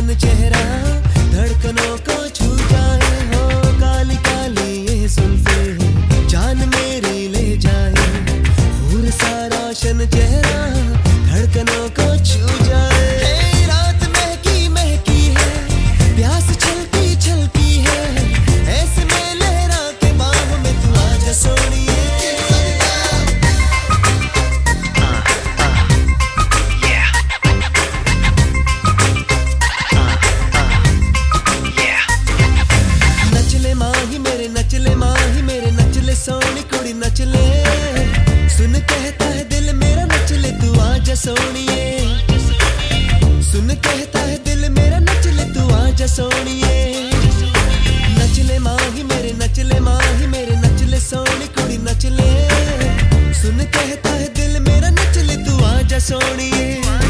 रोशन चेहरा धड़कनों को छू जाए हो। काली काली ये जुल्फे जान मेरी ले जाए, हूर सा रोशन चेहरा धड़कनों को छू जाए। रात महकी महकी है, प्यास छलकी छलकी है, ऐसे में लहरा के बाहों में तू आजा सोनिए। नचले माही मेरे नचले माही मेरे नचले सोनी कुड़ी नचले, सुन कहता है दिल मेरा नचले तू आजा सोनिए। सुन कहता है दिल मेरा नचले तू आजा सोनिए। नचले माही मेरे नचले माही मेरे नचले सोनी कुड़ी नचले, सुन कहता है दिल मेरा नचले तू आजा सोनिए।